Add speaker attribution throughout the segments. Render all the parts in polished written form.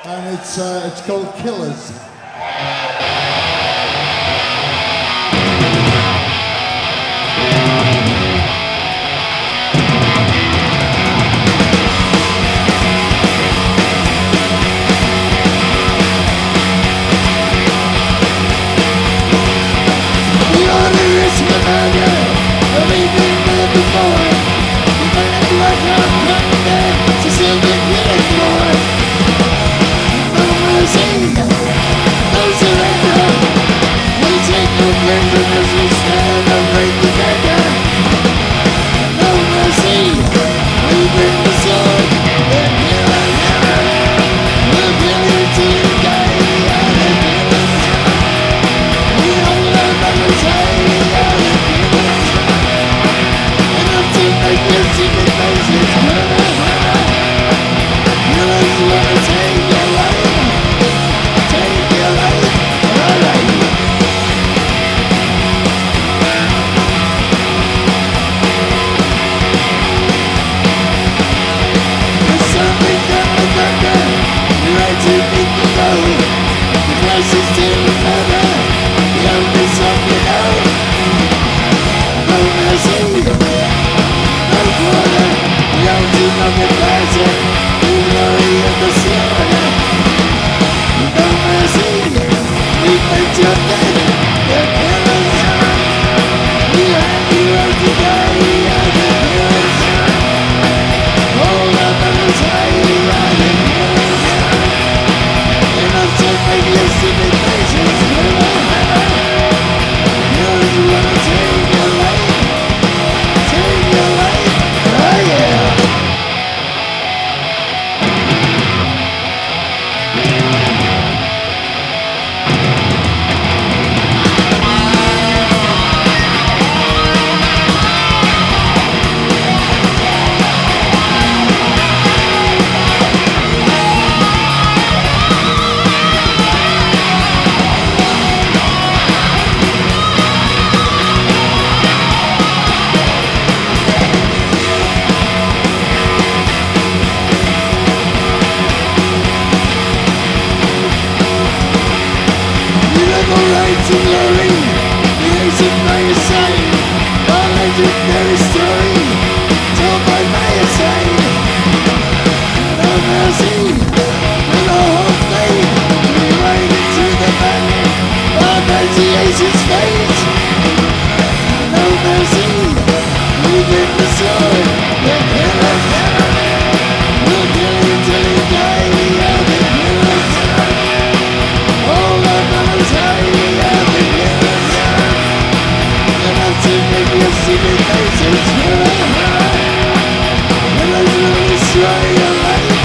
Speaker 1: and it's called Killers.
Speaker 2: Legendary story told by Mayasai. No mercy, with a whole fate, we ride into the battle of Asia's fate. No mercy, we bring the sword, the killers. We'll kill you till you die, we are the killers. All our brothers high, we are the killers. Enough to make you see the faces. Killers will destroy your life.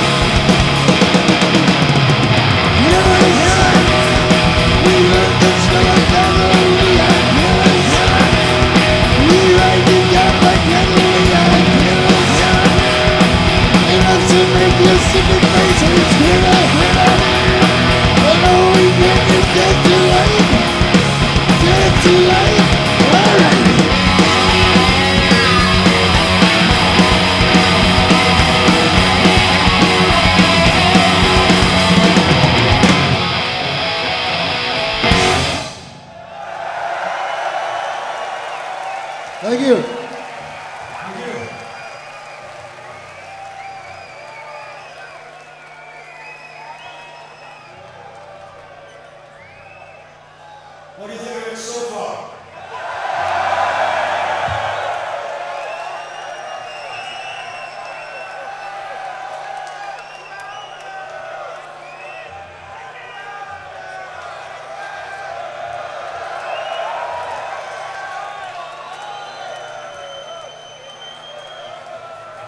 Speaker 2: Killers, we learned the skill of battle. We are killers. We ride the gun like cattle. We are killers. Enough to make you see the faces. But all we get is death to life. Death to life.
Speaker 1: Thank you.
Speaker 3: What do you think of it so far?